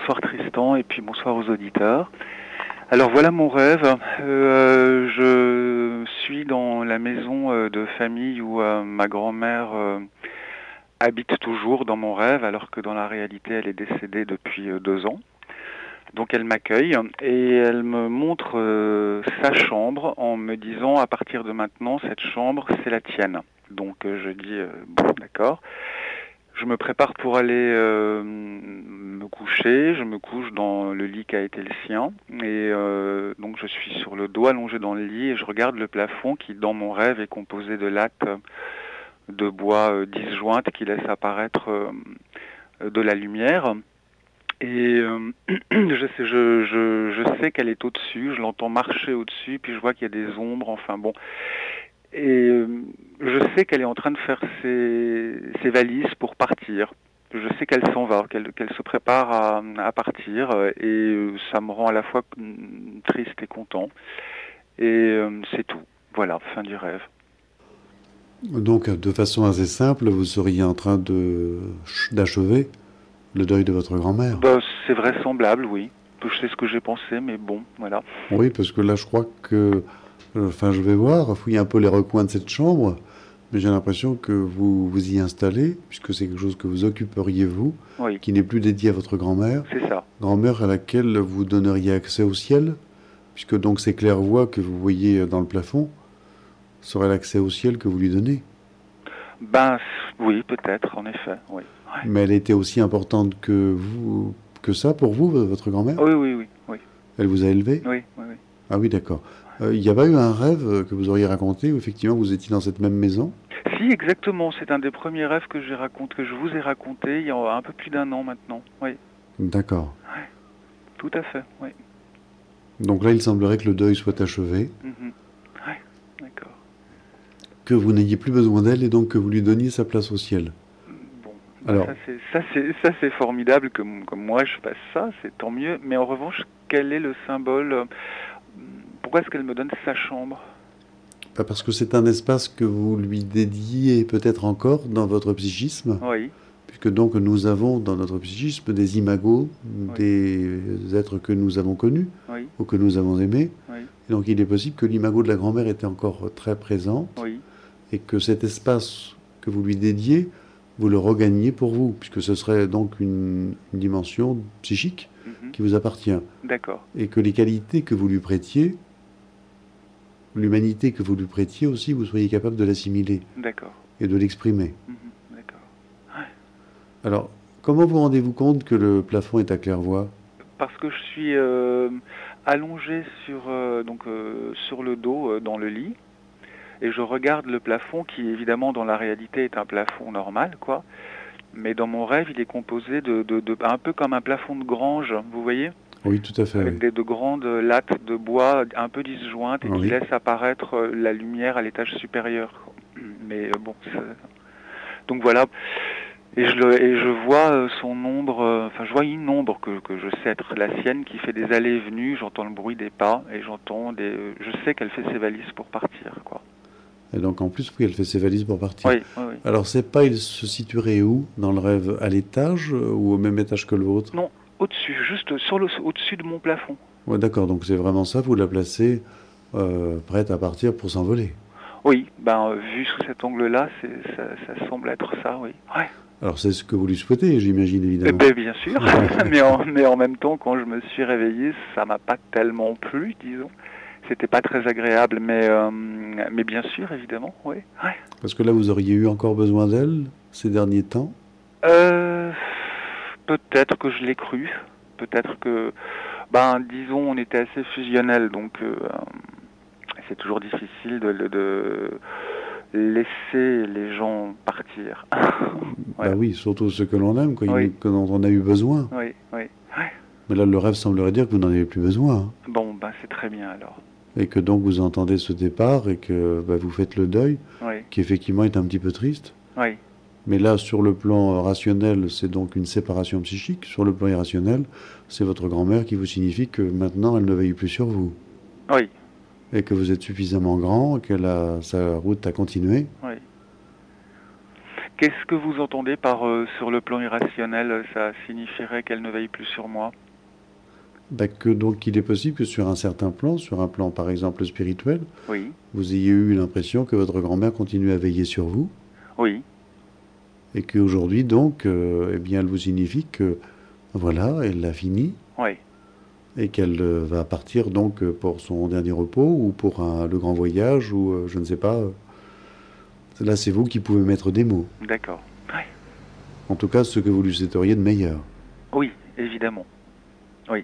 bonsoir Tristan et puis bonsoir aux auditeurs. Alors voilà mon rêve. Je suis dans la maison de famille où ma grand-mère habite toujours dans mon rêve alors que dans la réalité elle est décédée depuis 2 ans. Donc elle m'accueille et elle me montre sa chambre en me disant à partir de maintenant cette chambre c'est la tienne. Donc je dis bon d'accord. Je me prépare pour aller me coucher, je me couche dans le lit qui a été le sien et donc je suis sur le dos allongé dans le lit et je regarde le plafond qui dans mon rêve est composé de lattes de bois disjointes qui laissent apparaître de la lumière et je sais qu'elle est au-dessus, je l'entends marcher au-dessus puis je vois qu'il y a des ombres, enfin bon. Et je sais qu'elle est en train de faire ses valises pour partir. Je sais qu'elle s'en va, qu'elle se prépare à partir. Et ça me rend à la fois triste et content. Et c'est tout. Voilà, fin du rêve. Donc, de façon assez simple, vous seriez en train d'achever le deuil de votre grand-mère. Bah, c'est vraisemblable, oui. Je sais ce que j'ai pensé, mais bon, voilà. Oui, parce que là, je crois que... Enfin, je vais voir, fouiller un peu les recoins de cette chambre, mais j'ai l'impression que vous vous y installez, puisque c'est quelque chose que vous occuperiez vous, oui. Qui n'est plus dédié à votre grand-mère. C'est ça. Grand-mère à laquelle vous donneriez accès au ciel, puisque donc ces claires-voies que vous voyez dans le plafond seraient l'accès au ciel que vous lui donnez. Ben oui, peut-être, en effet, oui. Ouais. Mais elle était aussi importante que ça pour vous, votre grand-mère ? Oui. Elle vous a élevé ? Oui. Ah oui, d'accord. Il y a pas eu un rêve que vous auriez raconté où effectivement vous étiez dans cette même maison ? Si, exactement. C'est un des premiers rêves que je vous ai raconté il y a un peu plus d'1 an maintenant. Oui. D'accord. Ouais. Tout à fait, oui. Donc là, il semblerait que le deuil soit achevé. Oui, d'accord. Que vous n'ayez plus besoin d'elle et donc que vous lui donniez sa place au ciel. Bon, alors ça c'est formidable que moi je fasse ça, c'est tant mieux. Mais en revanche, quel est le symbole? Pourquoi est-ce qu'elle me donne sa chambre? Parce que c'est un espace que vous lui dédiez peut-être encore dans votre psychisme. Oui. Puisque donc nous avons dans notre psychisme des imagos, des êtres que nous avons connus ou que nous avons aimés. Oui. Et donc il est possible que l'imago de la grand-mère était encore très présente et que cet espace que vous lui dédiez, vous le regagniez pour vous, puisque ce serait donc une dimension psychique qui vous appartient. D'accord. Et que les qualités que vous lui prêtiez, l'humanité que vous lui prêtiez aussi, vous soyez capable de l'assimiler. D'accord. Et de l'exprimer. D'accord. Ouais. Alors, comment vous rendez-vous compte que le plafond est à claire-voie? Parce que je suis allongé sur le dos dans le lit et je regarde le plafond qui évidemment dans la réalité est un plafond normal quoi, mais dans mon rêve il est composé de un peu comme un plafond de grange, vous voyez? Oui, tout à fait. Avec de grandes lattes de bois un peu disjointes et qui laissent apparaître la lumière à l'étage supérieur. Mais bon, donc voilà. Et je vois son ombre, enfin je vois une ombre que je sais être la sienne qui fait des allées et venues, j'entends le bruit des pas et je sais qu'elle fait ses valises pour partir quoi. Et donc en plus oui, elle fait ses valises pour partir. Oui. Alors ces pas, ils se situeraient où dans le rêve? À l'étage ou au même étage que le vôtre? Non, au-dessus, juste au-dessus de mon plafond. Ouais, d'accord, donc c'est vraiment ça, vous la placez prête à partir pour s'envoler. Oui, vu sous cet angle-là, ça semble être ça, oui. Ouais. Alors c'est ce que vous lui souhaitez, j'imagine, évidemment. Bien sûr, mais en même temps, quand je me suis réveillé, ça m'a pas tellement plu, disons. C'était pas très agréable, mais bien sûr, évidemment, oui. Ouais. Parce que là, vous auriez eu encore besoin d'elle ces derniers temps? Peut-être que je l'ai cru. Peut-être que, disons, on était assez fusionnels, donc c'est toujours difficile de laisser les gens partir. Voilà. Bah oui, surtout ceux que l'on aime, dont on a eu besoin. Oui. Mais là, le rêve semblerait dire que vous n'en avez plus besoin. Hein. Bon, c'est très bien alors. Et que donc vous entendez ce départ et que vous faites le deuil, qui effectivement est un petit peu triste. Oui. Mais là, sur le plan rationnel, c'est donc une séparation psychique. Sur le plan irrationnel, c'est votre grand-mère qui vous signifie que maintenant, elle ne veille plus sur vous. Oui. Et que vous êtes suffisamment grand, qu'elle a sa route à continuer. Oui. Qu'est-ce que vous entendez par sur le plan irrationnel? Ça signifierait qu'elle ne veille plus sur moi? Que donc il est possible que sur un certain plan, sur un plan par exemple spirituel, oui. Vous ayez eu l'impression que votre grand-mère continue à veiller sur vous. Oui. Et qu'aujourd'hui donc, eh bien, elle vous signifie que voilà, elle a fini. Oui. Et qu'elle va partir donc pour son dernier repos ou pour le grand voyage ou je ne sais pas. Là, c'est vous qui pouvez mettre des mots. D'accord. Ouais. En tout cas, ce que vous lui souhaiteriez de meilleur. Oui, évidemment. Oui.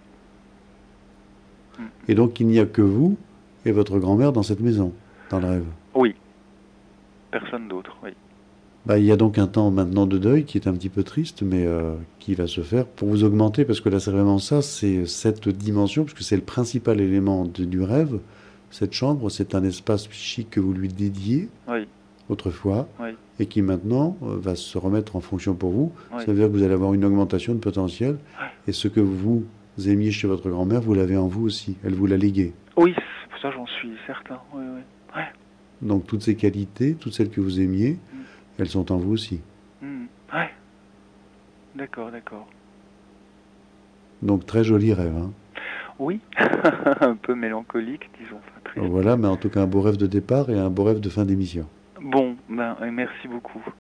Et donc, il n'y a que vous et votre grand-mère dans cette maison, dans le rêve. Oui. Personne d'autre, oui. Il y a donc un temps maintenant de deuil qui est un petit peu triste, mais qui va se faire pour vous augmenter, parce que là, c'est vraiment ça, c'est cette dimension, puisque c'est le principal élément du rêve. Cette chambre, c'est un espace psychique que vous lui dédiez. Oui. Autrefois, oui. Et qui maintenant va se remettre en fonction pour vous. Oui. Ça veut dire que vous allez avoir une augmentation de potentiel. Et ce que vous aimiez chez votre grand-mère, vous l'avez en vous aussi. Elle vous l'a légué. Oui, ça j'en suis certain. Oui, oui. Ouais. Donc toutes ces qualités, toutes celles que vous aimiez, elles sont en vous aussi. Ouais. D'accord, d'accord. Donc très joli rêve. Hein. Oui, un peu mélancolique, disons. Voilà, mais en tout cas un beau rêve de départ et un beau rêve de fin d'émission. Bon, merci beaucoup.